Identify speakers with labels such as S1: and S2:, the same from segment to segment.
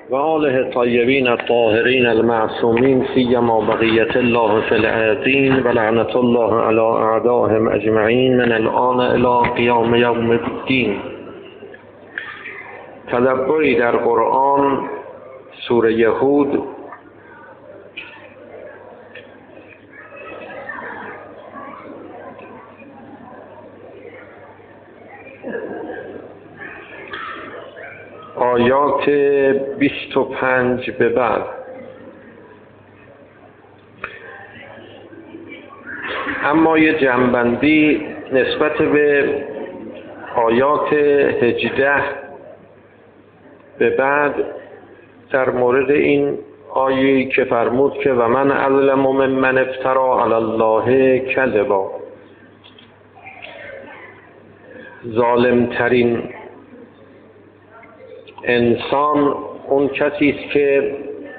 S1: و آله طیبین الطاهرین المعصومین سیما بقیت الله فی الارضین و لعنت الله علی اعدائهم اجمعین من الآن الی قیام یوم الدین. تدبری در قرآن، سوره هود. آیات 25 به بعد. اما یه جنبندی نسبت به آیات 18 به بعد در مورد این آیه‌ای که فرمود که و من اظلم ممن افتری علی الله کذبا. ظالمترین انسان اون کسی است که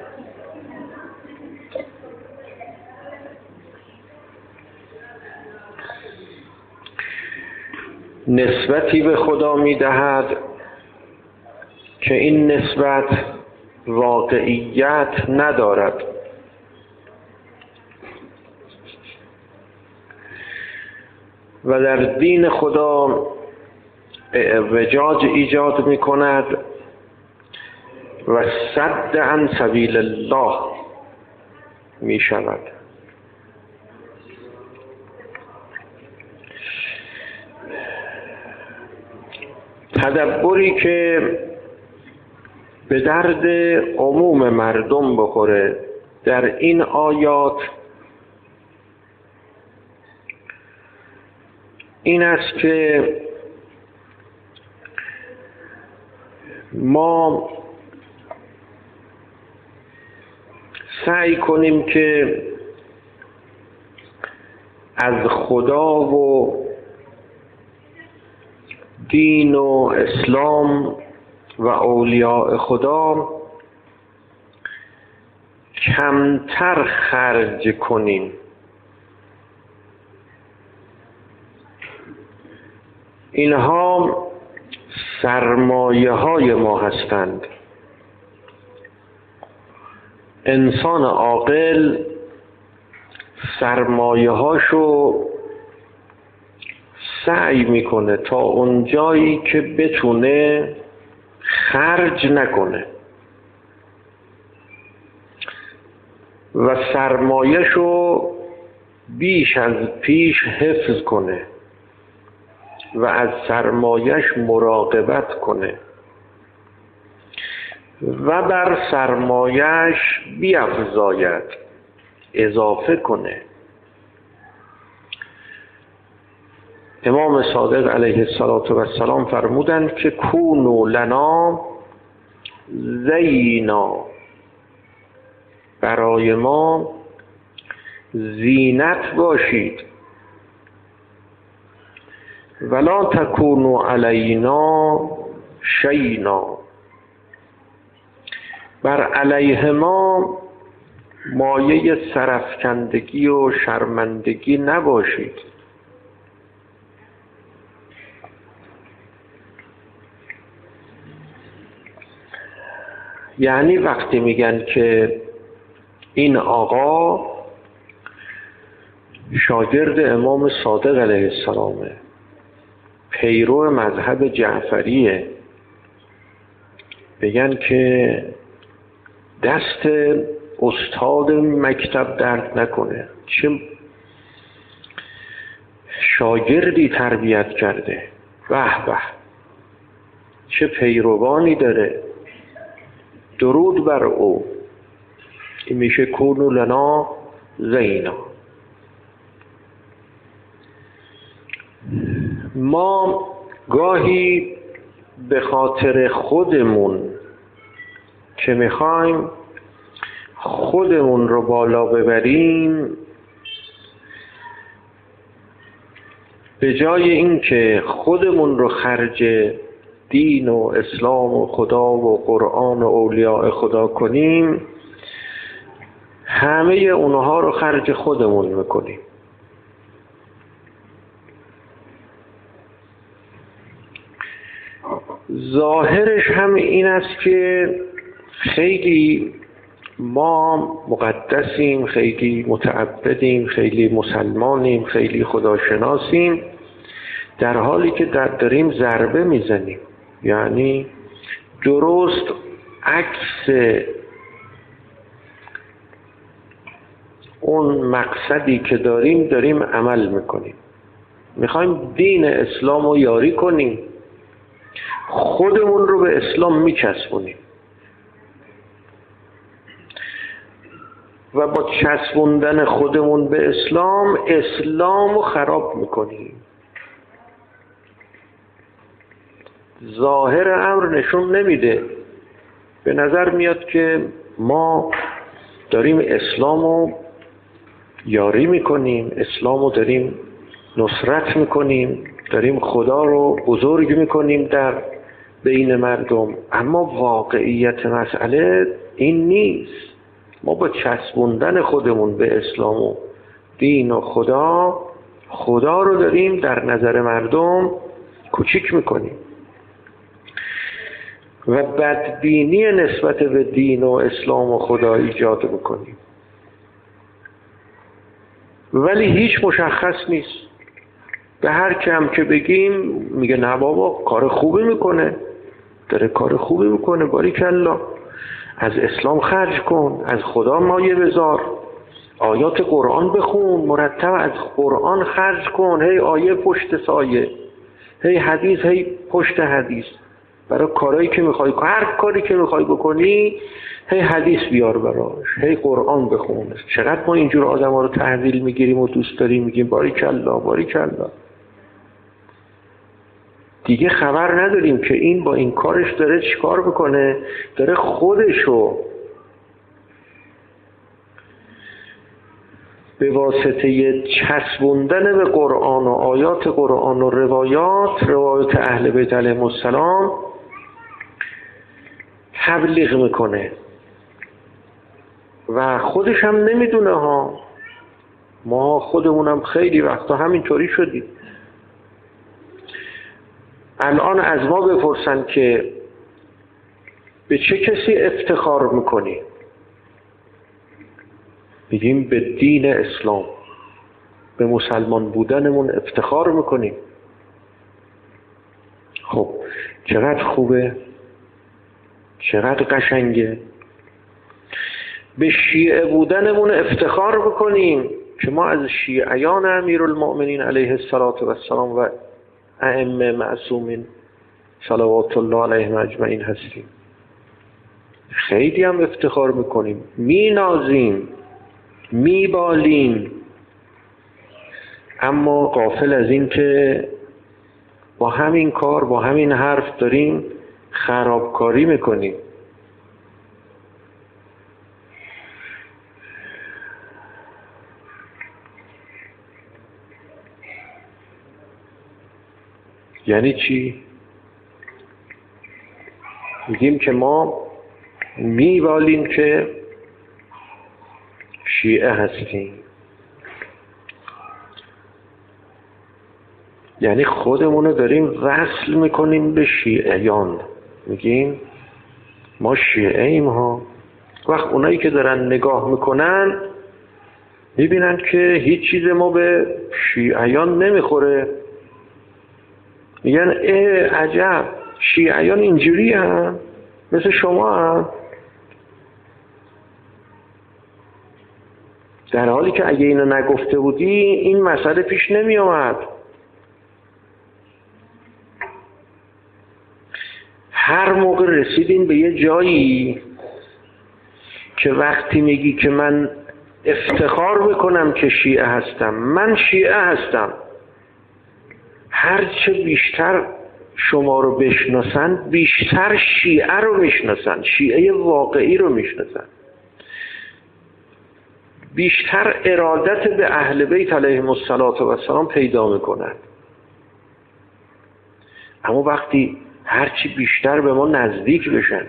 S1: نسبتی به خدا می‌دهد که این نسبت واقعیت ندارد و در دین خدا اعوجاج ایجاد می‌کند و صد عن سبیل الله می شود. تدبری که به درد عموم مردم بخوره در این آیات این است که ما سعی کنیم که از خدا و دین و اسلام و اولیاء خدا کمتر خرج کنیم. اینها سرمایه های ما هستند. انسان عاقل سرمایه هاشو سعی میکنه تا اون جایی که بتونه خرج نکنه و سرمایه‌شو بیش از پیش حفظ کنه و از سرمایه‌اش مراقبت کنه و بر سرمایه‌اش بیفزاید، اضافه کنه. امام صادق علیه السلام فرمودند که کونوا لنا زینا، برای ما زینت باشید، ولا تکونوا علینا شینا، بر علیه ما مایه سرافکندگی و شرمندگی نباشید. یعنی وقتی میگن که این آقا شاگرد امام صادق علیه السلامه، پیرو مذهب جعفریه، بگن که دست استاد مکتب درد نکنه، چه شاگردی تربیت کرده، به به چه پیروانی داره، درود بر او. این میشه کونوا لنا زینا. ما گاهی به خاطر خودمون که میخوایم خودمون رو بالا ببریم، به جای اینکه خودمون رو خرج دین و اسلام و خدا و قرآن و اولیاء خدا کنیم، همه اونها رو خرج خودمون میکنیم. ظاهرش هم این است که خیلی ما مقدسیم، خیلی متعبدیم، خیلی مسلمانیم، خیلی خداشناسیم، در حالی که داریم ضربه میزنیم. یعنی درست عکس اون مقصدی که داریم عمل میکنیم. میخوایم دین اسلام رو یاری کنیم، خودمون رو به اسلام میچسبونیم و با چسبوندن خودمون به اسلام رو خراب میکنیم. ظاهر امر نشون نمیده، به نظر میاد که ما داریم اسلام رو یاری میکنیم، اسلام رو داریم نصرت میکنیم، داریم خدا رو بزرگ میکنیم در بین مردم، اما واقعیت مسئله این نیست. ما با چسبوندن خودمون به اسلام و دین و خدا رو داریم در نظر مردم کوچیک میکنیم و بدبینی نسبت به دین و اسلام و خدا ایجاد میکنیم. ولی هیچ مشخص نیست. به هر کم که بگیم میگه نه بابا کار خوبی میکنه، داره کار خوبی میکنه، باریکالله، از اسلام خرج کن، از خدا مایه بذار، آیات قرآن بخون، مرتب از قرآن خرج کن، هی آیه پشت سایه، هی حدیث هی پشت حدیث، برای کارهایی که میخوای، هر کاری که میخوای بکنی هی حدیث بیار براش، هی قرآن بخون. چقدر ما اینجور آدم ها رو تحویل میگیریم و دوست داریم، میگیم باریکالله باریکالله. دیگه خبر نداریم که این با این کارش داره چیکار بکنه، داره خودشو به واسطه چسبوندن به قرآن و آیات قرآن و روایات اهل بیت علیهم السلام تبلیغ میکنه و خودش هم نمیدونه ها. ما خودمونم خیلی وقتا همینطوری شدیم. الان از ما بپرسن که به چه کسی افتخار میکنی؟ بگیم به دین اسلام، به مسلمان بودنمون افتخار میکنیم. خب چقدر خوبه، چقدر قشنگه. به شیعه بودنمون افتخار بکنیم که ما از شیعیان امیرالمؤمنین علیه السلام و ائمه معصومین صلوات الله علیهم اجمعین هستیم. خیلی هم افتخار میکنیم، مینازیم، میبالیم، اما غافل از این که با همین کار، با همین حرف داریم خرابکاری میکنیم. یعنی چی؟ میگیم که ما میبالیم که شیعه هستیم، یعنی خودمونو داریم وصل میکنیم به شیعیان، میگیم ما شیعه ایم ها. وقت اونایی که دارن نگاه میکنن میبینن که هیچ چیز ما به شیعیان نمیخوره، میگن عجب شیعیان اینجوری هم مثل شما هم، در حالی که اگه اینو نگفته بودی این مسئله پیش نمی آمد. هر موقع رسیدین به یه جایی که وقتی میگی که من افتخار میکنم که شیعه هستم، من شیعه هستم، هرچه بیشتر شما رو بشناسن بیشتر شیعه رو میشناسن، شیعه واقعی رو میشناسن، بیشتر ارادت به اهل بیت علیهم السلام پیدا میکنن. اما وقتی هرچی بیشتر به ما نزدیک بشن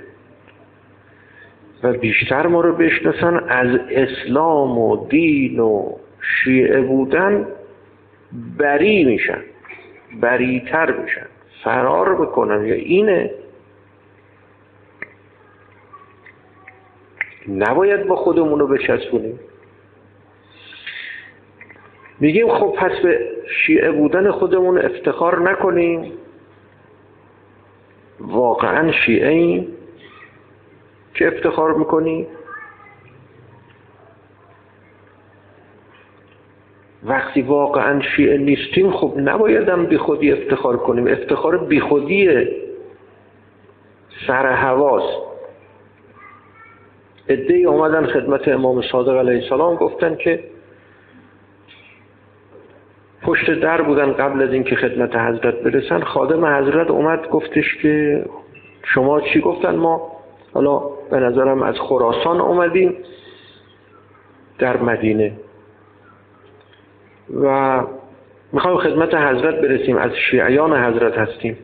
S1: و بیشتر ما رو بشناسن، از اسلام و دین و شیعه بودن بری میشن، بریتر میشن، فرار بکنن. یا اینه نباید با خودمون رو بچسبونیم. میگیم خب پس به شیعه بودن خودمون افتخار نکنیم؟ واقعا شیعه ایم که افتخار میکنیم؟ وقتی واقعا شیعه نیستیم خب نبایدم بی خودی افتخار کنیم. افتخار بی خودی سر هواست. عده‌ای اومدن خدمت امام صادق علیه السلام گفتن که پشت در بودن قبل از اینکه خدمت حضرت برسن. خادم حضرت اومد گفتش که شما چی؟ گفتن ما حالا به نظرم از خراسان اومدیم در مدینه و میخوایم خدمت حضرت برسیم، از شیعیان حضرت هستیم.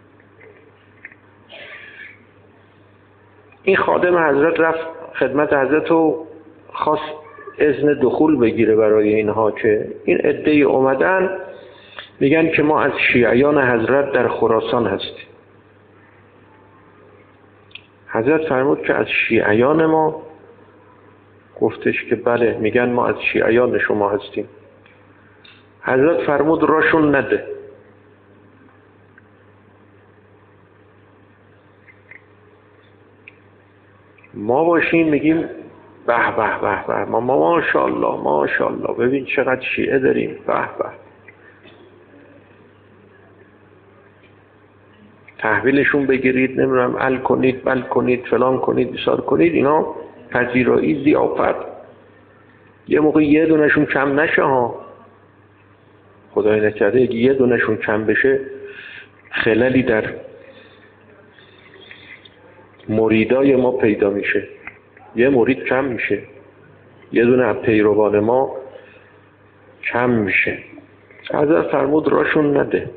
S1: این خادم حضرت رفت خدمت حضرت و خواست اذن دخول بگیره برای اینها که این عده‌ای اومدن میگن که ما از شیعیان حضرت در خراسان هستیم. حضرت فرمود که از شیعیان ما؟ گفتش که بله. میگن ما از شیعیان شما هستیم. حضرت فرمود راشون نده. ما باشیم میگیم به به به به ما ماشاءالله ماشاءالله ببین چقدر شیعه داریم، به به. تحویلشون بگیرید، نمیدونم ال کنید، بل کنید، فلان کنید، بسار کنید، اینا پذیرایی ضیافت. یه موقع یه دونشون کم نشه ها، خدای نکرده اگه یه دونشون کم بشه خللی در مریدای ما پیدا میشه. یه مرید کم میشه، یه دونه از پیروان ما کم میشه. حضرت فرمود راشون نده.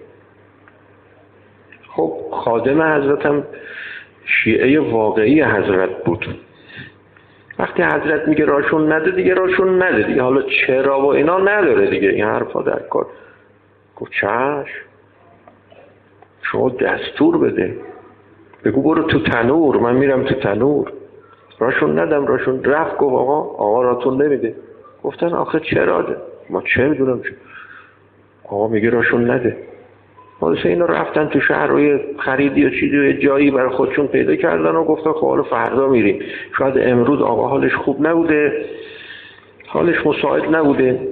S1: خب خادم حضرت هم شیعه واقعی حضرت بود. وقتی حضرت میگه راشون نده دیگه راشون نده دیگه. حالا چرا و اینا نداره دیگه این حرفا در کار. گفت چشم، شما دستور بده، بگو برو تو تنور، من میرم تو تنور. راشون ندم. راشون رفت گفت آقا راتون نمیده. گفتن آخه چرا ده؟ ما چه میدونم چه؟ آقا میگه راشون نده. حالسه اینا رفتن تو شهر روی خریدی و چیزی و جایی برای خودشون پیدا کردن و گفتن خب حالا فردا میریم. شاید امروز آقا حالش خوب نبوده، حالش مساعد نبوده.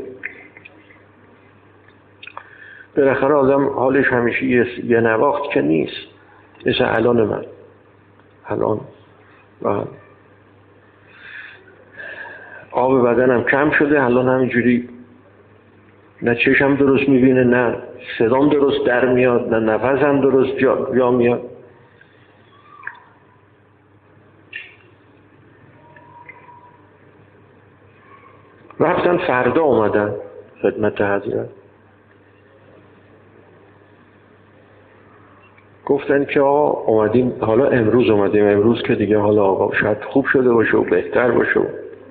S1: بالاخره آدم حالش همیشه یه نواخت که نیست. مثل الان من الان و آب بدنم کم شده، الان همینجوری نه چشم درست میبینه، نه صدام درست در میاد، نه نفسم درست جا میاد. رفتن فردا اومدن خدمت حضرت، گفتن که آقا اومدیم، حالا امروز اومدیم، امروز که دیگه حالا آقا شاید خوب شده باشه و بهتر باشه.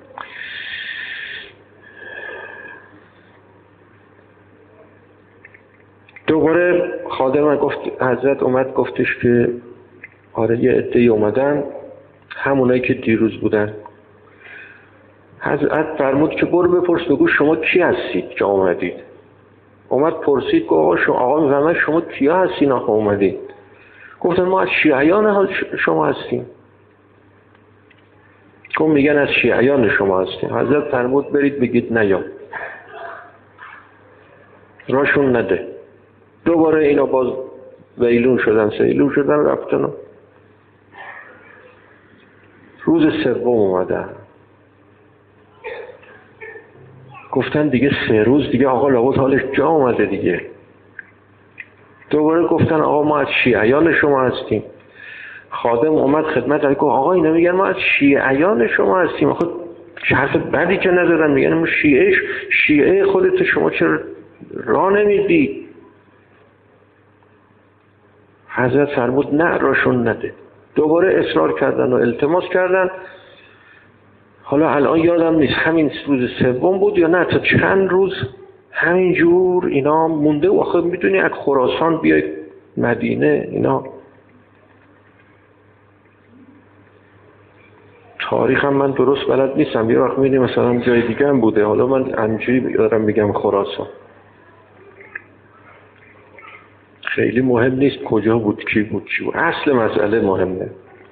S1: دوباره خادم گفت، حضرت اومد گفتش که آره یه عده‌ای اومدن، همونایی که دیروز بودن. حضرت فرمود که برو بپرس بگو شما کی هستید که اومدید. اومد پرسید گفت آقا میفهمن شما کیا هستین آقا اومدید؟ گفتن ما از شیعیان شما هستیم. گفت میگن از شیعیان شما هستیم. حضرت فرمود برید بگید نیام، راشون نده. دوباره اینا باز ویلون شدن، سیلون شدن، رفتن. روز سوم اومدن، گفتن دیگه 3 روز دیگه آقا لابد حالش جا اومده دیگه. دوباره گفتن آقا ما از شیعیان شما هستیم. خادم اومد خدمت گفت آقا اینا میگن ما از شیعیان شما هستیم. خود حرف بدی که ندارن، میگن ما شیعه خودت، شما چرا راه نمیدی؟ حضرت فرمود نه راشون نده. دوباره اصرار کردن و التماس کردن. حالا الان یادم نیست همین روز سوم بود یا نه، تا چند روز همینجور اینا مونده. و آخه میدونی از خراسان بیای مدینه اینا تاریخ هم من درست بلد نیستم، یه وقت می‌بینی مثلا جای دیگه هم بوده، حالا من همینجوری دارم میگم خراسان. خیلی مهم نیست کجا بود، کی بود، چی بود، اصل مسئله مهمه.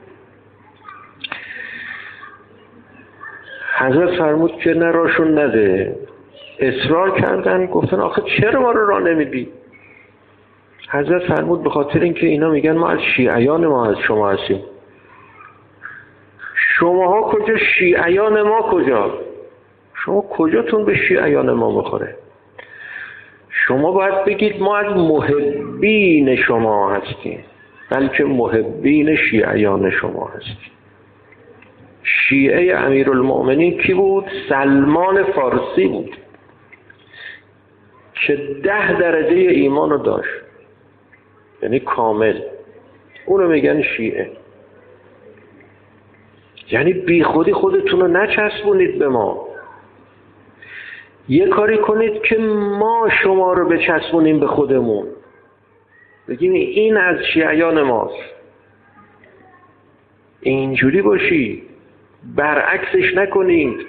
S1: حضرت فرمود که نه راشون نده. اصرار کردن، گفتن آخه چرا ما رو راه نمیدی؟ حضرت فرمود به خاطر اینکه اینا میگن ما از شیعیان ما از شما هستیم. شماها کجا، شیعیان ما کجا؟ شما کجاتون به شیعیان ما بخوره؟ شما باید بگید ما از محبین شما هستیم، بلکه محبین شیعیان شما هستیم. شیعه امیرالمؤمنین کی بود؟ سلمان فارسی بود که 10 درجه ایمان رو داشت، یعنی کامل. اونو میگن شیعه. یعنی بی خودی خودتون رو نچسبونید به ما، یه کاری کنید که ما شما رو بچسبونیم به خودمون، بگیم این از شیعیان ماست. اینجوری باشی، برعکسش نکنید.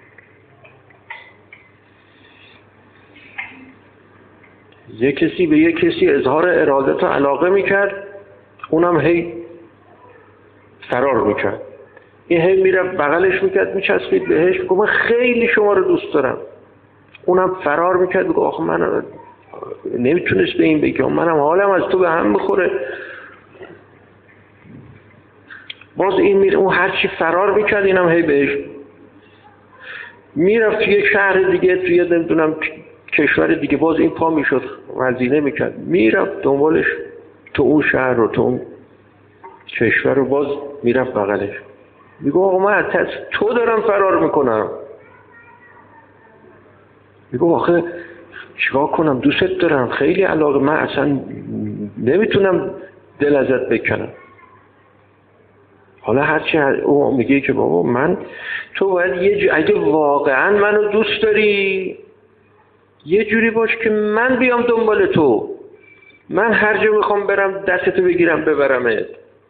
S1: یه کسی به یه کسی اظهار ارادت و علاقه میکرد، اونم هی فرار میکرد، این هی میرفت بغلش میکرد، میچسبید بهش، میگه من خیلی شما رو دوست دارم. اونم فرار میکرد، میگه آخه من نمیتونست به این بگم، منم حالم از تو به هم میخوره. باز این میره، اون هرچی فرار میکرد اینم هی بهش میرفت. توی یک شهر دیگه، توی نمیدونم کشور دیگه، باز این پا میشد وزینه میکرد، میرفت دنبالش تو اون شهر رو، تو اون کشور رو، باز میرفت بغلش. میگه آقا من از تو دارم فرار میکنم. میگه آخه چیکار کنم، دوستت دارم، خیلی علاقه، من اصلا نمیتونم دل ازت بکنم. حالا هرچی او میگه که بابا من، تو باید اگه واقعا منو دوست داری یه جوری باش که من بیام دنبال تو، من هر جا میخوام برم دستتو بگیرم ببرمت،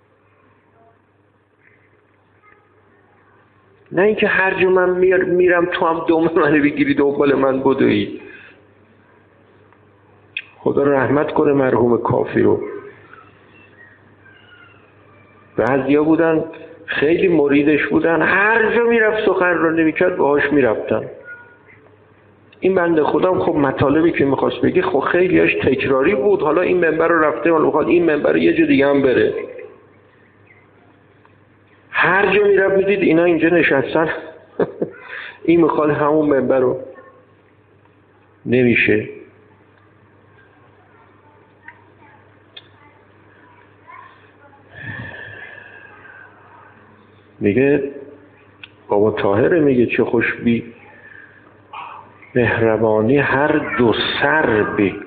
S1: نه اینکه هر جا من میرم تو هم دم منو بگیری دنبال من بدوی. خدا رحمت کنه مرحوم کافی رو. بعضیا بودن خیلی مریدش بودن، هر جا میرفت سخن رو نمیکرد باهاش میرفتن. این بنده خودم خب مطالبی که میخواست بگی خب خیلیش تکراری بود، حالا این منبر رو رفته، حالا میخواد این منبر رو یه جا دیگه هم بره. هر جا میرفت میدید اینا اینجا نشستن این میخواد همون منبر رو، نمیشه. میگه بابا طاهره، میگه چه خوش بی مهربانی هر دو سر بی،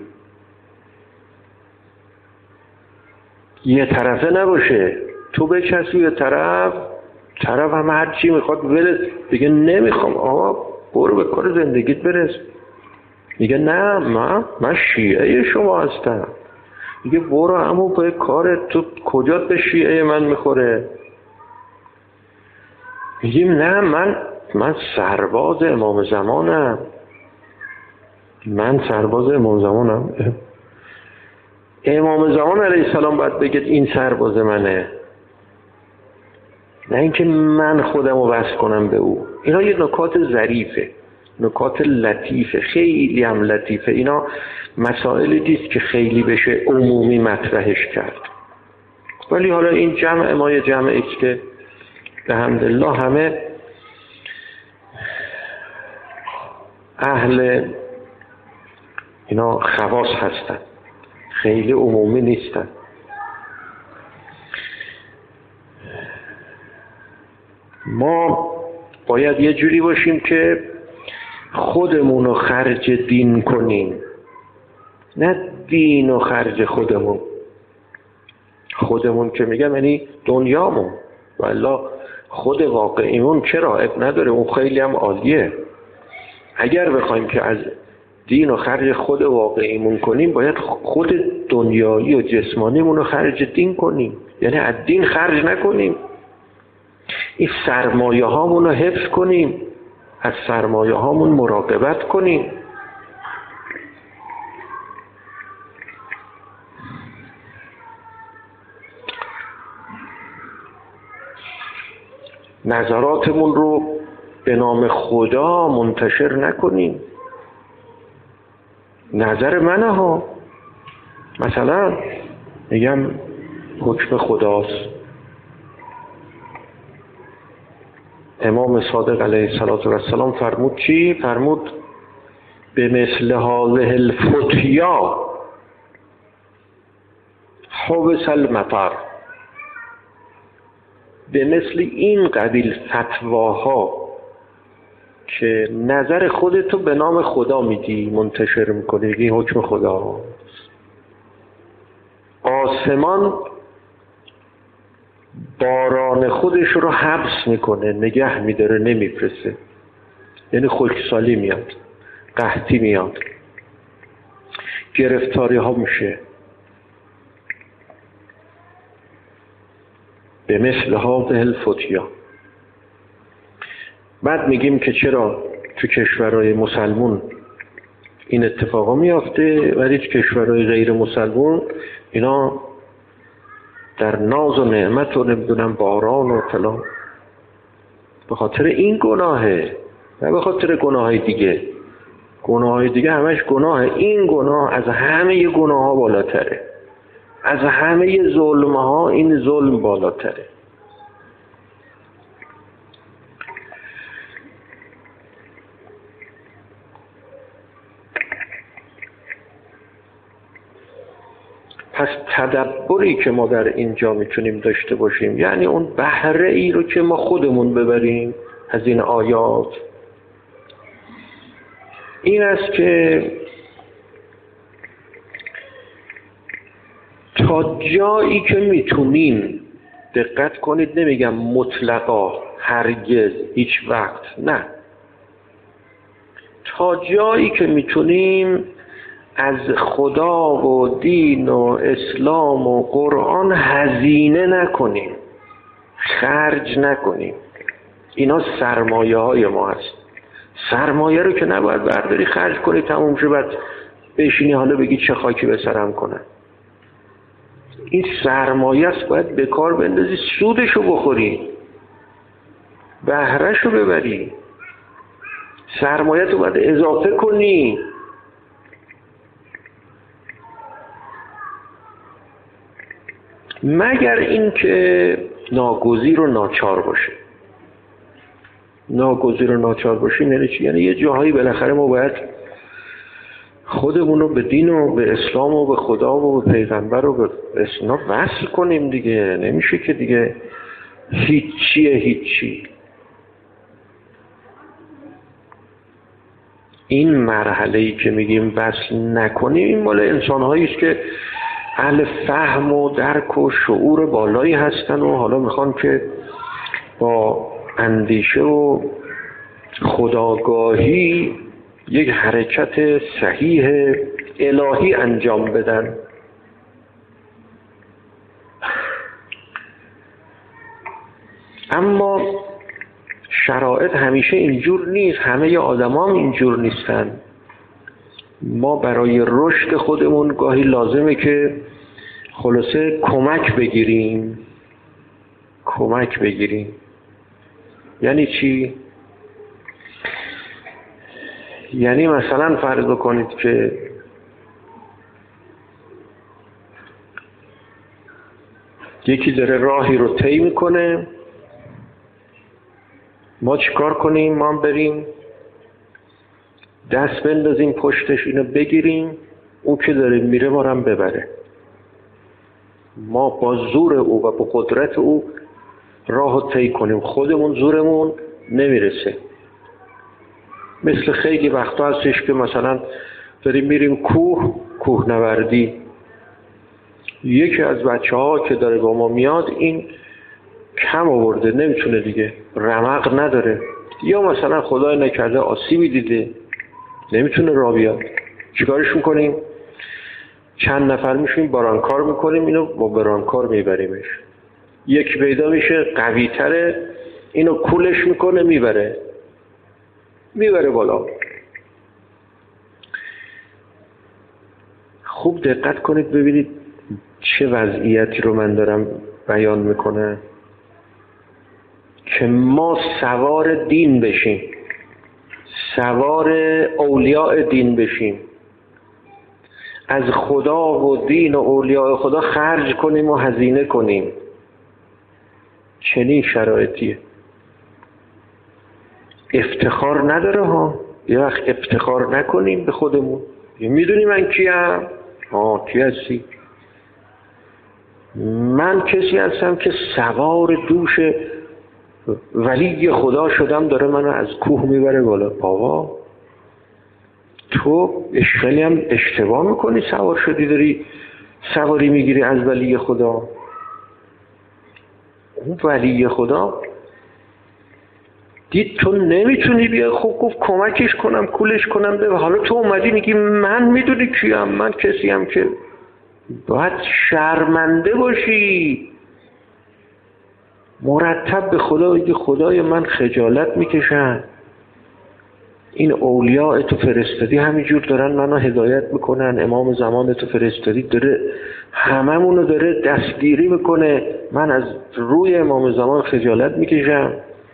S1: یه طرفه نباشه، تو بچسبی به طرف هم هر چی میخواد برس، دیگه نمیخوام، آقا برو به کار زندگیت برس. میگه نه من شیعه شما هستم. میگه برو اما به کارت، تو کجات به شیعه من میخوره؟ میگیم نه من سرباز امام زمانم، من سرباز امام زمانم. امام زمان علیه السلام باید بگید این سرباز منه، نه اینکه من خودمو وصل کنم به او. اینا یه نکات ظریفه، نکات لطیفه، خیلی هم لطیفه. اینا مسائلی نیست که خیلی بشه عمومی مطرحش کرد، ولی حالا این جمع ما یه جمعی که الحمدلله همه اهل اینا خواص هستن، خیلی عمومی نیستن. ما باید یه جوری باشیم که خودمون رو خرج دین کنیم، نه دین و خرج خودمون که میگم یعنی دنیامون، والله خود واقعیمون چرا اب نداره، اون خیلی هم عالیه. اگر بخوایم که از دین و خرج خود واقعیمون کنیم، باید خود دنیایی و جسمانیمون رو خرج دین کنیم، یعنی از دین خرج نکنیم. این سرمایه هامون رو حفظ کنیم، از سرمایه هامون مراقبت کنیم. نظراتمون رو به نام خدا منتشر نکنیم. نظر منه ها، مثلا میگم حکم خداست. امام صادق علیه السلام فرمود چی؟ فرمود به مثل هذه الفتیا حبس المطر. به مثل این قبیل فتواها که نظر خودتو به نام خدا میدی منتشر میکنی، این حکم خدا، آسمان باران خودش رو حبس میکنه، نگه میداره، نمیفرسته. یعنی خشکسالی میاد، قحطی میاد، گرفتاری ها میشه. به مثل هذه الفتیا. بعد میگیم که چرا تو کشورهای مسلمون این اتفاقا میافته ولی تو کشورهای غیر مسلمون اینا در ناز و نعمت و نمیدونم باران و فلان. به خاطر این گناهه، نه به خاطر گناههای دیگه. گناههای دیگه همش گناهه، این گناه از همه گناه ها بالاتره، از همه ظلم ها این ظلم بالاتره. پس تدبری که ما در اینجا میتونیم داشته باشیم، یعنی اون بهره ای رو که ما خودمون ببریم از این آیات، این است که تا جایی که میتونیم، دقت کنید نمیگم مطلقا، هرگز، هیچ وقت، نه، تا جایی که میتونیم از خدا و دین و اسلام و قرآن هزینه نکنیم، خرج نکنیم. اینا سرمایه های ما هست. سرمایه رو که نباید برداری خرج کنی تموم شه بعد بشینی حالا بگی چه خاکی به سرم کنن. این سرمایه است، باید به کار بندازی، سودشو بخوری، بهرهشو ببری، سرمایه تو باید اضافه کنی. مگر اینکه ناگزیر و ناچار باشه. ناگزیر و ناچار باشه یعنی چی؟ یعنی یه جاهایی بالاخره ما باید خودمون رو به دین و به اسلام و به خدا و به پیغمبر و به اسلام وصل کنیم دیگه. نمیشه که دیگه هیچی. این مرحله‌ای که میگیم وصل نکنیم، این مال انسان‌هایی است که اهل فهم و درک و شعور بالایی هستن و حالا میخوان که با اندیشه و خودآگاهی یک حرکت صحیح الهی انجام بدن. اما شرایط همیشه اینجور نیست، همه آدمان اینجور نیستن. ما برای رشد خودمون گاهی لازمه که خلاصه کمک بگیریم. یعنی چی؟ یعنی مثلا فرض کنید که یکی داره راهی رو طی میکنه، ما چیکار کنیم؟ ما بریم دست بندازیم پشتش، اینو بگیریم، او که داره میره ما رو هم ببره. ما با زور او و با قدرت او راه رو طی کنیم. خودمون زورمون نمیرسه. مثل خیلی وقتا هستش که مثلا داریم میریم کوهنوردی، یکی از بچه‌ها که داره با ما میاد این کم آورده، نمیتونه دیگه، رمق نداره، یا مثلا خدای نکرده آسیبی دیده نمیتونه راه بیاد. چیکارش میکنیم؟ چند نفر میشیم برانکار میکنیم، اینو با برانکار میبریمش. یکی پیدا میشه قوی تره، اینو کولش میکنه میبره بالا. خوب دقت کنید ببینید چه وضعیتی رو من دارم بیان میکنم که ما سوار دین بشیم، سوار اولیاء دین بشیم، از خدا و دین و اولیاء خدا خرج کنیم و هزینه کنیم. چنین شرایطیه. افتخار نداره ها. یه وقت افتخار نکنیم به خودمون. میدونی من کیم؟ کی هستی؟ من کسی هستم که سوار دوش ولی خدا شدم، داره منو از کوه میبره بالا. بابا تو خیلی هم اشتباه میکنی، سوار شدی داری سواری میگیری از ولی خدا. اون ولی خدا دید تو نمیتونی بیا، خوب گفت کمکش کنم، کولش کنم ده. حالا تو اومدی میگی من میدونی کیم؟ من کسی هم که باید شرمنده باشی، مرتب به خدا بگی خدای من خجالت میکشم، این اولیاء تو فرستادی همینجور دارن منو هدایت میکنن، امام زمان تو فرستادی داره هممونو داره دستگیری میکنه، من از روی امام زمان خجالت میکشم.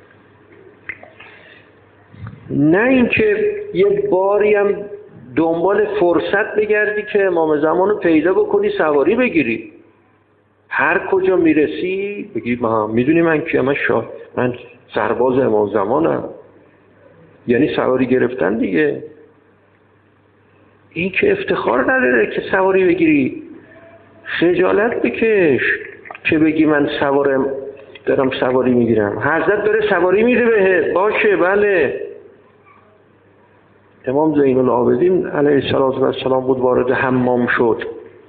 S1: نه اینکه یه باری هم دنبال فرصت بگردی که امام زمان رو پیدا بکنی سواری بگیری. هر کجا میرسی بگی میدونی من کیم؟ من سرباز امام زمانم. یعنی سواری گرفتن دیگه. این که افتخار نداره که سواری بگیری. خجالت بکش که بگی من دارم سواری میگیرم. حضرت داره سواری میده بهت، باشه بله. امام زین العابدین علیه السلام بود وارد حمام شد.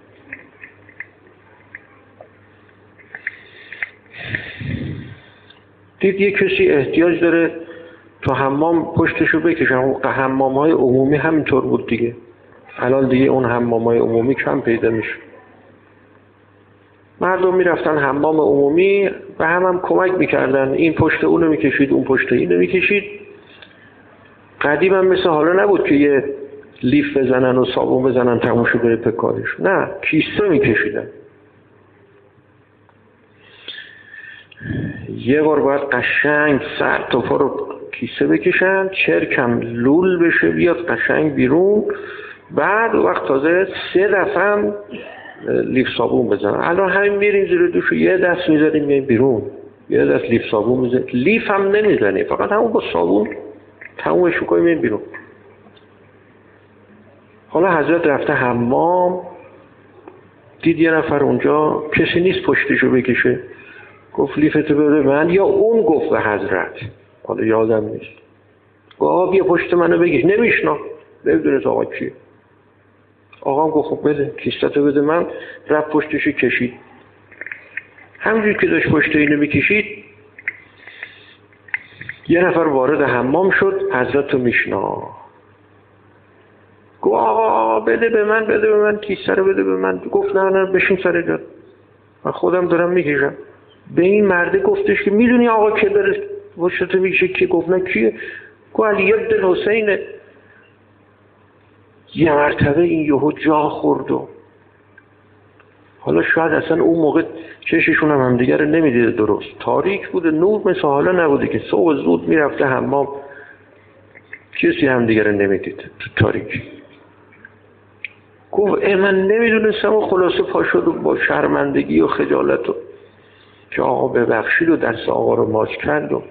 S1: دید یه کسی احتیاج داره تو حمام پشتشو بکشن. حمام‌های عمومی همینطور بود دیگه. الان دیگه اون حمام‌های عمومی کم پیدا میشه. مردم میرفتن حمام عمومی و هم کمک میکردن. این پشت اونو میکشید، اون پشت اینو میکشید. قدیم هم مثل حالا نبود که یه لیف بزنن و صابون بزنن تموشو بره پکارش. نه، کیسه میکشیدن. یه بار باید قشنگ سر تا پا رو کیسه بکشن، چرکم لول بشه بیاد قشنگ بیرون. بعد وقت تازه 3 دفعه هم لیف صابون بزنن. الان همین میریم زیر دوش یه دست میذاریم میایم بیرون، یه دست لیف صابون میذاریم. لیف هم نمیزنیم، فقط همون با صابون تمومش میکنیم میایم بیرون. حالا حضرت رفته حمام، دید یه نفر اونجا کسی نیست پشتشو بکشه. گفت لیفتو بده من، یا اون گفت به حضرت، حالا یادم نیست، گفت بیا پشت منو بگیش. نمیشنا، نمیدونست آقا کیه. آقا هم گفت خب بده کیستو بده من. رفت پشتشو کشید. همینجور که داشت پشت اینو میکشید یه نفر وارد حمام شد. حضرت رو میشنا. گفت آقا بده به من کیسه رو بده به من. گفت نه بشین سر جات، من خودم دارم میکشم. به این مرده گفتش که میدونی آقا که داره پشتتو میکشه کی؟ گفت نه کیه؟ گفت علی بن حسینه. یه مرتبه این یهو جا خورد و حالا شاید اصلا اون موقع چششون هم دیگه رو نمیدیده درست، تاریک بوده، نور مثل حالا نبوده که صبح زود میرفته حمام، کسی هم دیگه رو نمیدید تو تاریک. گفت من نمیدونستم و خلاصه پا شد و با شرمندگی و خجالت و که آقا ببخشید و دست آقا رو ماچ کرد و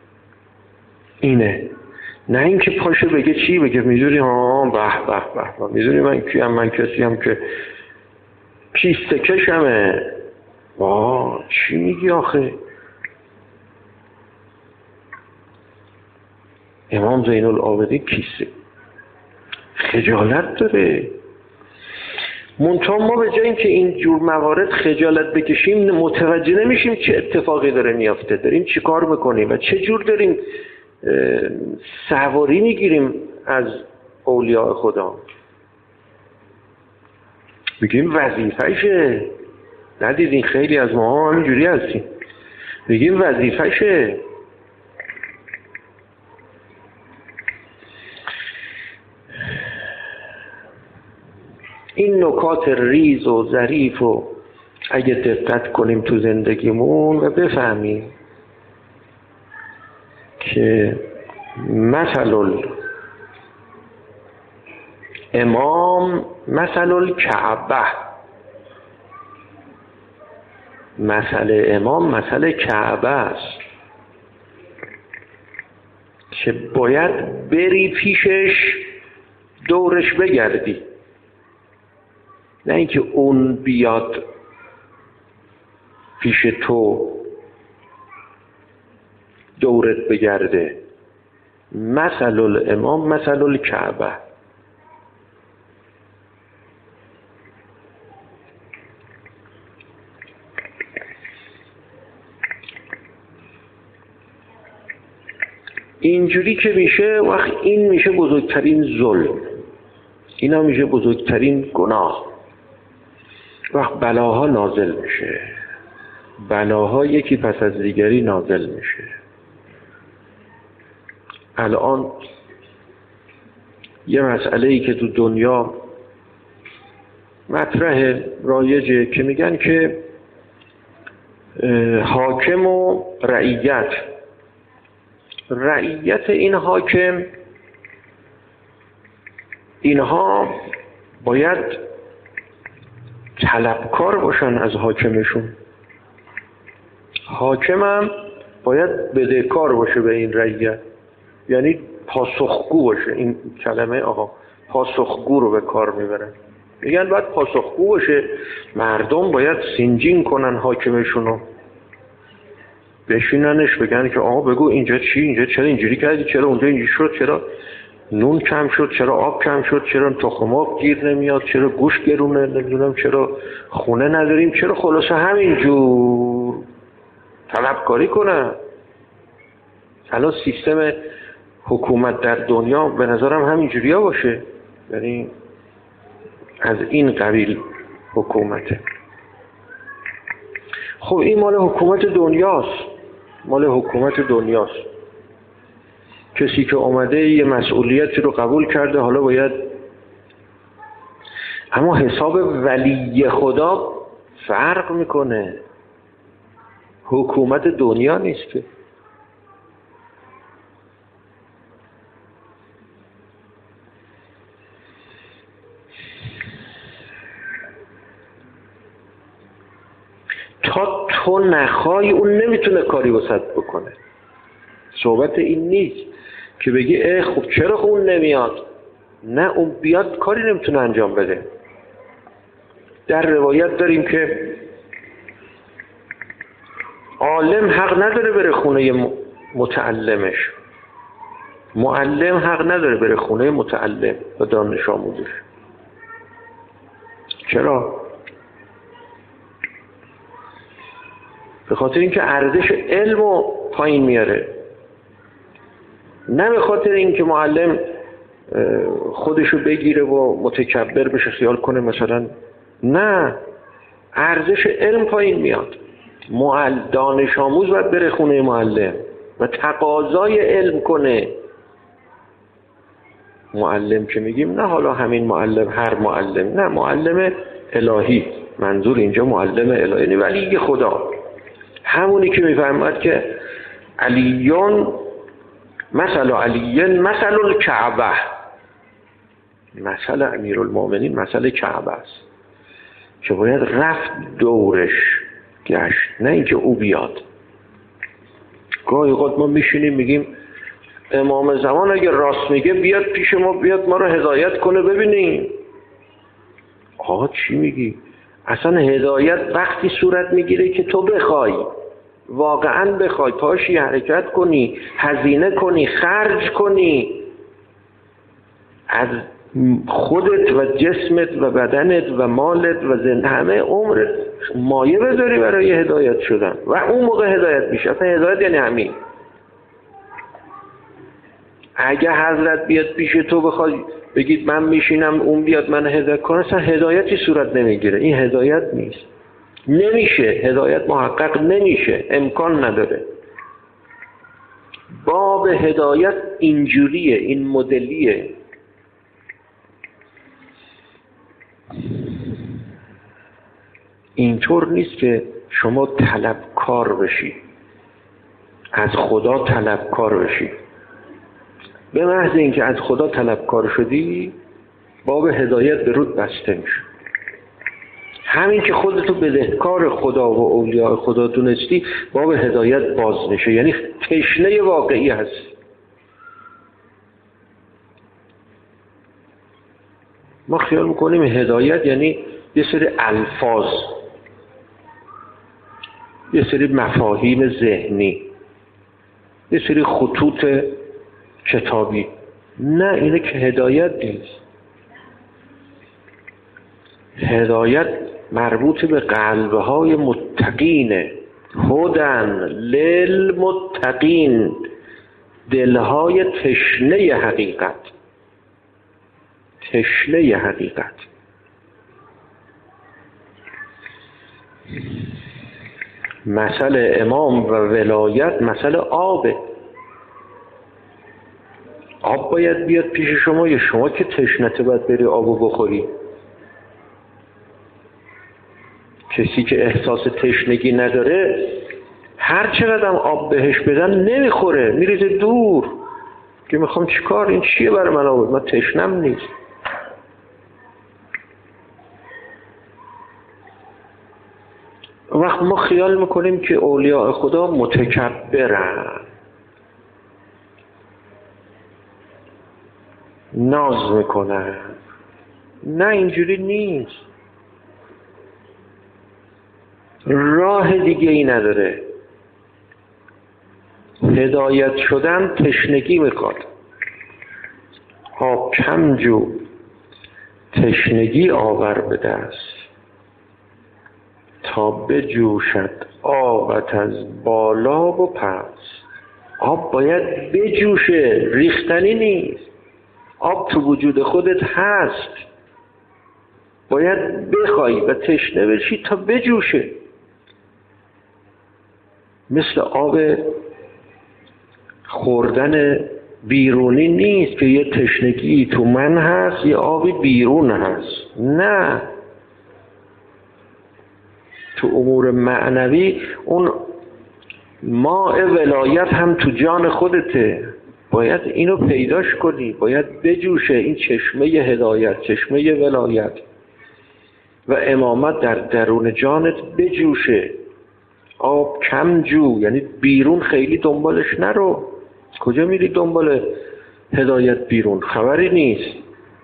S1: اینه. نه اینکه پاشه بگه چی بگه، میدونی به میدونی من کیم؟ من کسی هم که کیسته کشمه. چی میگی آخه؟ امام زین العابدین کیسه خجالت داره. منتها ما به جای اینکه این جور موارد خجالت بکشیم متوجه نمیشیم چه اتفاقی داره میافته، داریم چی کار میکنیم و چه جور داریم سواری میگیریم از اولیاء خدا. بگیم وظیفه‌شه. ندیدین خیلی از ما همینجوری هستیم، بگیم وظیفه‌شه. این نکات ریز و ظریف و اگه دقت کنیم تو زندگیمون و بفهمیم که مثل الامام مثل الکعبه، مثل امام مثل کعبه است که باید بری پیشش دورش بگردی، نه اینکه اون بیاد پیش تو دورت بگرده. مثل الامام مثل الکعبه. اینجوری که میشه وقت این میشه بزرگترین ظلم، اینا میشه بزرگترین گناه. وقت بلاها نازل میشه، بلاها یکی پس از دیگری نازل میشه. الان یه مسئله ای که تو دنیا مطرح رایجه که میگن که حاکم و رعیت این حاکم، اینها باید طلبکار باشن از حاکمشون، حاکمم باید بدهکار باشه به این رعیت، یعنی پاسخگو باشه. این کلمه آقا پاسخگو رو به کار میبرن، میگن باید پاسخگو باشه. مردم باید سینجین کنن حاکمشونو، بشیننش بگن که آقا بگو اینجا چی، اینجا چرا اینجوری کردی، چرا اونجا اینجوری شد، چرا نون کم شد، چرا آب کم شد، چرا تخم آب گیر نمیاد، چرا گوشت گرونه، نمیدونم چرا خونه نداریم، چرا خلاصه همینجور طلبکاری کنن. الان سیستم حکومت در دنیا به نظرم همینجوری ها باشه، یعنی از این قبیل حکومته. خب این مال حکومت دنیاست، مال حکومت دنیاست. کسی که اومده یه مسئولیتی رو قبول کرده حالا باید، اما حساب ولی خدا فرق میکنه، حکومت دنیا نیست که. تا تو نخوای اون نمیتونه کاری واسط بکنه. صحبت این نیست که بگی خب چرا اون نمیاد، نه اون بیاد کاری نمیتونه انجام بده. در روایت داریم که عالم حق نداره بره خونه متعلمش، معلم حق نداره بره خونه متعلم و دانش آموزش. چرا؟ به خاطر اینکه ارزش علم رو پایین میاره، نه به خاطر اینکه معلم خودشو بگیره و متکبر بشه خیال کنه مثلا، نه، ارزش علم پایین میاد. دانش آموز باید بره خونه معلم و تقاضای علم کنه. معلم که میگیم نه حالا همین معلم، هر معلم، نه، معلم الهی، منظور اینجا معلم الهی، یعنی ولی خدا، همونی که میفهمد که علیون مثل علی مثل الکعبه، مثل امیرالمومنین مثل کعبه است که باید رفت دورش گشت، نه اینکه او بیاد. گاهی اوقات ما میشینیم میگیم امام زمان اگه راست میگه بیاد پیش ما، بیاد ما رو هدایت کنه ببینیم. آقا چی میگی؟ اصلا هدایت وقتی صورت میگیره که تو بخوای، واقعا بخوای، پاشی حرکت کنی، هزینه کنی، خرج کنی، از خودت و جسمت و بدنت و مالت و همه عمرت مایه بذاری برای هدایت شدن و اون موقع هدایت میشه. اصلا هدایت یعنی همین. اگه حضرت بیاد پیش تو بخواد بگید من میشینم اون بیاد من هدایت کنه، اصلا هدایتی صورت نمیگیره. این هدایت نیست، نمیشه، هدایت محقق نمیشه، امکان نداره. باب هدایت اینجوریه، این مدلیه. اینطور نیست که شما طلبکار بشی، از خدا طلبکار بشی. به محض اینکه از خدا طلبکار شدی باب هدایت به رود بسته میشه. همین که خودتو بدهکار خدا و اولیاء خدا دونستی باب هدایت باز میشه، یعنی تشنه واقعی هست. ما خیال میکنیم هدایت یعنی یه سری الفاظ، یه سری مفاهیم ذهنی، یه سری خطوط کتابی. نه، اینه که هدایت نیست. هدایت مربوط به قلبهای متقینه. هدن للمتقین، دلهای تشنه حقیقت، تشنه حقیقت. مثل امام و ولایت مثل آبه. آب باید بیاد پیش شما یا شما که تشنته باید بری آبو بخوری؟ کسی که احساس تشنگی نداره هر چقدر هم آب بهش بدن نمیخوره، میریزه دور که میخوام چیکار، این چیه برای من آب، من تشنم نیست. وقت ما خیال میکنیم که اولیاء خدا متکبرن، ناز میکنن. نه، اینجوری نیست. راه دیگه ای نداره. هدایت شدن تشنگی میخواد. آب کم جو، تشنگی آور به دست، تا بجوشد آبت از بالا و پس. آب باید بجوشه، ریختنی نیست. آب تو وجود خودت هست، باید بخوای و تشنه بشی تا بجوشه. مثل آب خوردن بیرونی نیست که یه تشنگی تو من هست یه آبی بیرون هست. نه، تو امور معنوی اون ماء ولایت هم تو جان خودته، باید اینو پیداش کنی، باید بجوشه این چشمه هدایت، چشمه ولایت و امامت در درون جانت بجوشه. آب کم جو، یعنی بیرون خیلی دنبالش نرو. کجا میری دنبال هدایت بیرون؟ خبری نیست.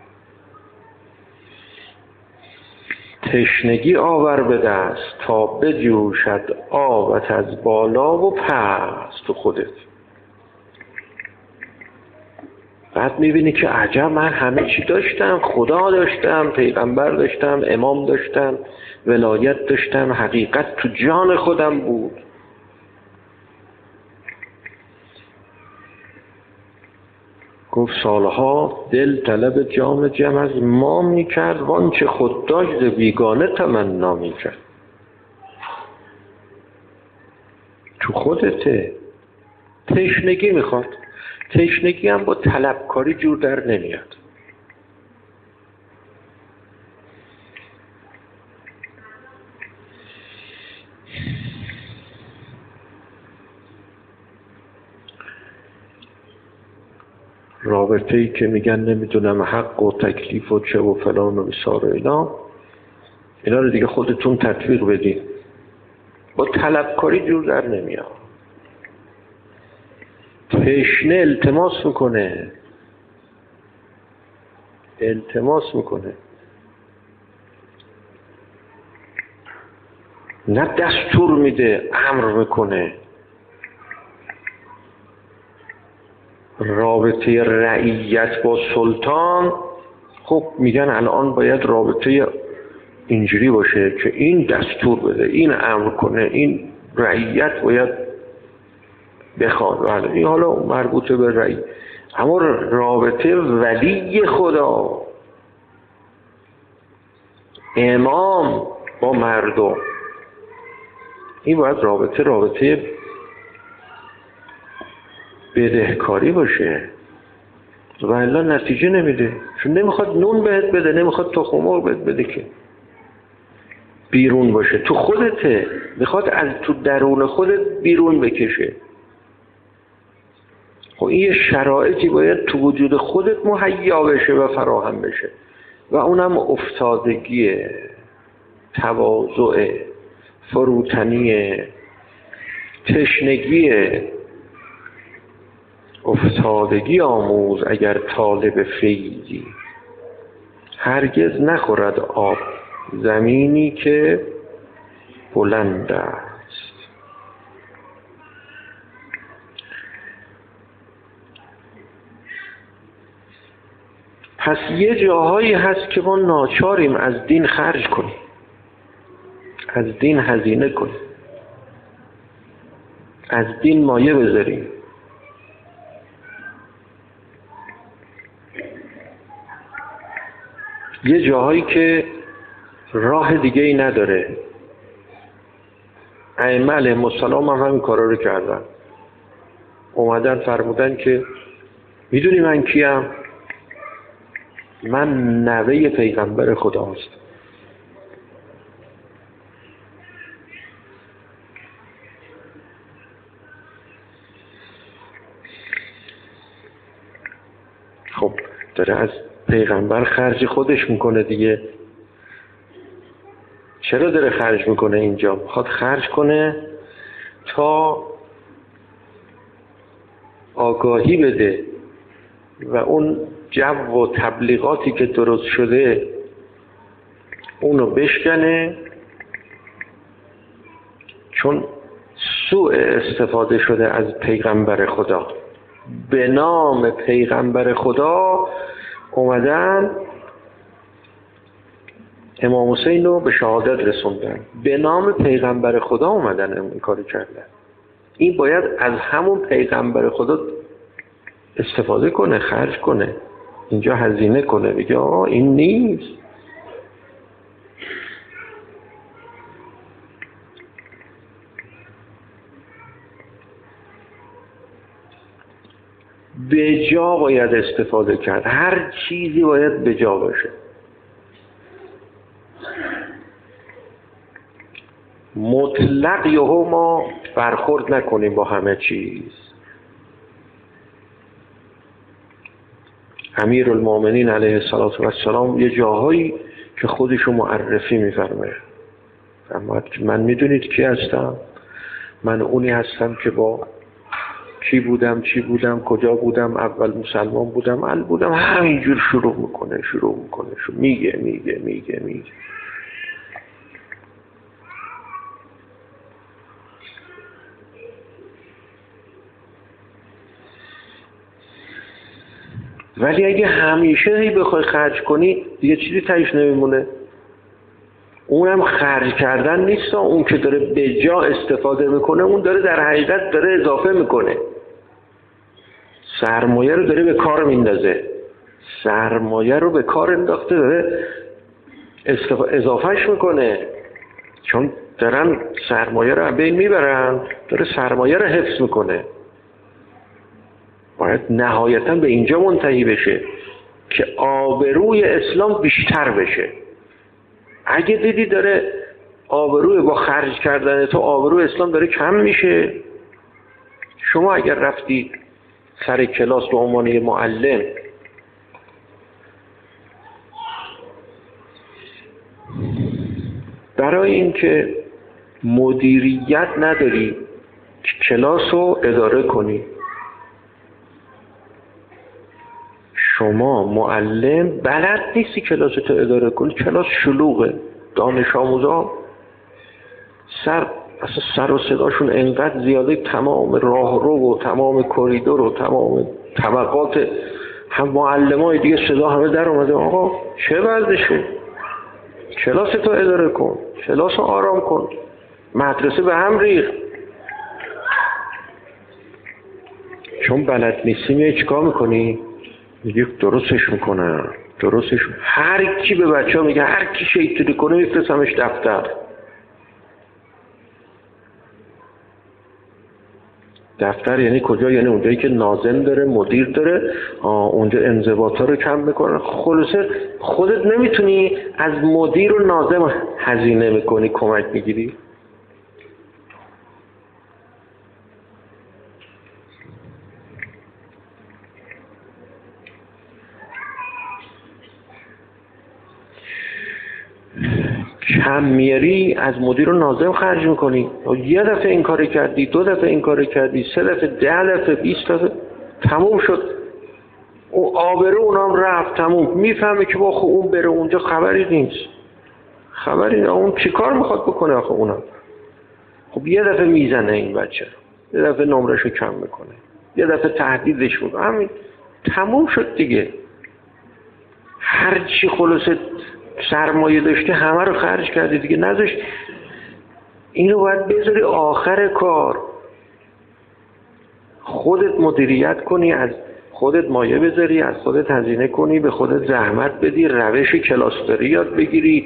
S1: تشنگی آور به دست، تا بجوشد آبت از بالا و پس تو خودت. بعد میبینی که عجب، من همه چی داشتم، خدا داشتم، پیغمبر داشتم، امام داشتم، ولایت داشتم، حقیقت تو جان خودم بود. گفت سالها دل طلب جام جم از ما میکرد، وانچه خود داشت بیگانه تمنا میکرد. تو خودته. تشنگی میخواد. تشنگی هم با طلبکاری جور در نمیاد. رابطه‌ای که میگن نمیدونم حق و تکلیف و چه و فلان و بسار و اینا رو دیگه خودتون تطبیق بدین. با طلبکاری جور در نمیاد. تشنه التماس میکنه، التماس میکنه، نه دستور میده، امر میکنه. رابطه رعیت با سلطان، خب میگن الان باید رابطه اینجوری باشه که این دستور بده، این امر کنه، این رعیت باید بخواد. بله، این حالا مربوطه به رعی. اما رابطه ولی خدا، امام با مردم، این باید رابطه بدهکاری باشه و الا نتیجه نمیده. چون نمیخواد نون بهت بده، نمیخواد تخم مرغ بهت بده، که بیرون باشه، تو خودته، میخواد از تو درون خودت بیرون بکشه. خب این شرایطی باید تو وجود خودت مهیا بشه و فراهم بشه و اونم افتادگی، تواضع، فروتنی، تشنگی. افتادگی آموز اگر طالب فیضی، هرگز نخورد آب زمینی که بلند است. پس یه جاهایی هست که ما ناچاریم از دین خرج کنیم، از دین هزینه کنیم، از دین مایه بذاریم. یه جاهایی که راه دیگه ای نداره. ائمه علیهم السلام هم همین کارا رو کردن. اومدن فرمودن که میدونی من کیم؟ من نوه پیغمبر خداست. خب داره از پیغمبر خرج خودش میکنه دیگه. چرا داره خرج میکنه اینجا؟ میخواد خرج کنه تا آگاهی بده و اون جو و تبلیغاتی که درست شده اونو بشکنه، چون سوء استفاده شده از پیغمبر خدا. به نام پیغمبر خدا اومدن امام حسین رو به شهادت رسوندن، به نام پیغمبر خدا اومدن این کارو کردن. این باید از همون پیغمبر خدا استفاده کنه، خرج کنه، اینجا هزینه کنه، بگه آقا این نیست. به جا باید استفاده کرد، هر چیزی باید به جا باشه. مطلق یهو ما برخورد نکنیم با همه چیز. امیرالمومنین علیه السلام یه جاهایی که خودشو معرفی می‌فرماید، فرمود که من میدونید کی هستم؟ من اونی هستم که با کی بودم، چی بودم، کجا بودم، اول مسلمان بودم، ال بودم. همینجور شروع میکنه میگه. ولی اگه همیشه هی بخوای خرج کنی دیگه چیزی تهش نمیمونه. اونم خرج کردن نیست، اون که داره به جا استفاده میکنه اون داره در حقیقت داره اضافه میکنه، سرمایه رو داره به کار میندازه، سرمایه رو به کار انداخته داره اضافهش میکنه، چون دارن سرمایه رو بین میبرن، داره سرمایه رو حفظ میکنه. باید نهایتاً به اینجا منتهی بشه که آبروی اسلام بیشتر بشه. اگه دیدی داره آبروی با خرج کردن تو آبروی اسلام داره کم میشه، شما اگر رفتی سر کلاس به عنوان معلم برای اینکه مدیریت نداری کلاس رو اداره کنی، شما معلم بلد نیستی کلاس تو اداره کنی، کلاس شلوغه، دانش آموزا سر و صداشون انقدر زیاده، تمام راه رو و تمام کریدور و تمام طبقات هم معلمای دیگه صدا همه در اومده. آقا چه وضعشه؟ کلاس تو اداره کن، کلاس رو آرام کن. مدرسه به هم ریخت چون بلد نیستی. میای چیکار میکنی؟ میگه درستش میکنم. هر کی به بچه ها میگه هر کی شیطونی کنه میفرستمش دفتر. دفتر یعنی کجا؟ یعنی اونجایی که ناظم داره، مدیر داره، اونجا انضباطا رو کم میکنه. خلاصه خودت نمیتونی از مدیر و ناظم هزینه میکنی کمک میگیری؟ کم میاری از مدیر و ناظم خرج میکنی. یه دفعه این کاری کردی، 2 دفعه این کاری کردی، 3 دفعه، 10 دفعه، 20 دفعه، تموم شد. او آبرو اونام رفت، تموم. میفهمی که با خب اون بره اونجا خبری نیست. خبری اون چی کار میخواد بکنه آخه اونم؟ خب یه دفعه میزنه این بچه، یه دفعه نمرشو کم میکنه، یه دفعه تهدیدش میکنه، همین تموم شد دیگه. هر چی خلاصه سرمایه داشته همه رو خرج کردی دیگه، نذاش. اینو باید بذاری آخر کار، خودت مدیریت کنی، از خودت مایه بذاری، از خودت هزینه کنی، به خودت زحمت بدی، روش کلاستری یاد بگیری.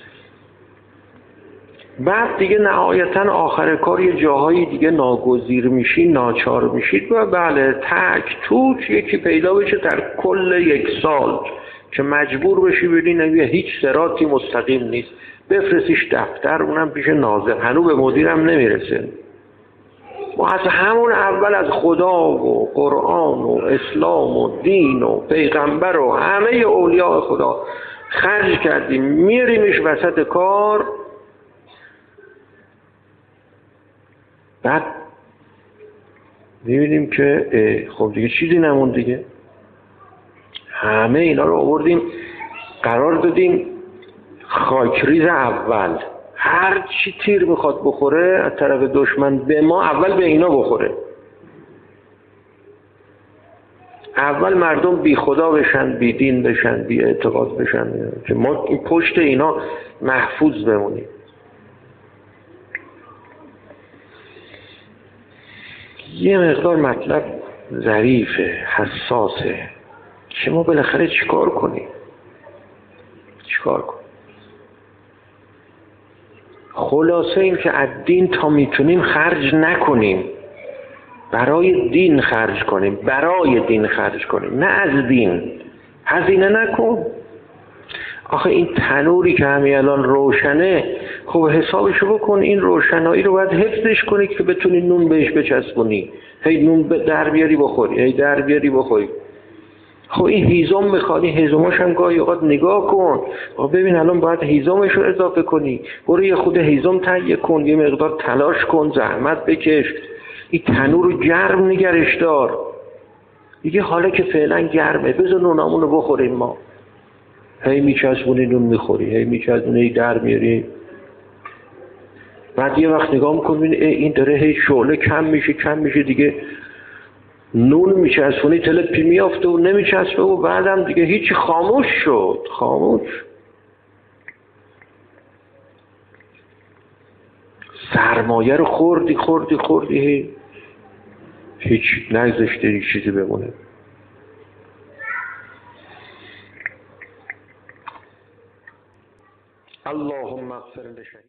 S1: بعد دیگه نهایتا آخر کار یه جاهایی دیگه ناگزیر میشی، ناچار میشید و بله تک توک یکی پیدا بشه در کل 1 سال که مجبور بشی ببینی هیچ صراطی مستقیم نیست، بفرستیش دفتر، اونم پیش ناظر، هنوز به مدیرم نمیرسه. ما از همون اول از خدا و قرآن و اسلام و دین و پیغمبر و همه اولیاء خدا خرج کردیم، میریمش وسط کار. بعد میبینیم که خب دیگه چیزی نمون دیگه. همه اینا رو آوردیم قرار دادیم خاکریز اول. هر چی تیر میخواد بخوره از طرف دشمن به ما، اول به اینا بخوره. اول مردم بی خدا بشن، بی دین بشن، بی اعتقاد بشن که ما این پشت اینا محفوظ بمونیم. یه مقدار مطلب ظریفه، حساسه که ما بالاخره چیکار کنیم؟ چیکار کنیم؟ خلاصه این که از دین تا میتونیم خرج نکنیم، برای دین خرج کنیم، برای دین خرج کنیم، نه از دین. هزینه نکن. آخه این تنوری که همین الان روشنه، خب حسابشو بکن، این روشنایی رو باید حفظش کنی که بتونی نون بهش بچسبونی، هی نون در بیاری بخوری، هی در بیاری بخوری. خب این هیزم میخواد، این هیزماش هم گاهی اوقات نگاه کن، ببین الان باید هیزمش رو اضافه کنی، برو یه خود هیزم تهیه کن، یه مقدار تلاش کن، زحمت بکش، این تنور رو گرم نگرش دار دیگه. حالا که فعلا گرمه بذار نونامون رو بخوریم. ما هی میچسبونی نون میخوری، هی میچسبونی در میاری. بعد یه وقت نگاه میکنی این داره هی شعله کم میشه دیگه، نون میچسبونی تلپی میافته و نمیچسبه و بعدم دیگه هیچی، خاموش شد. خاموش. سرمایه رو خوردی هیچ نگذاشته هیچ چیزی بمونه. اللهم اغفر لشهید.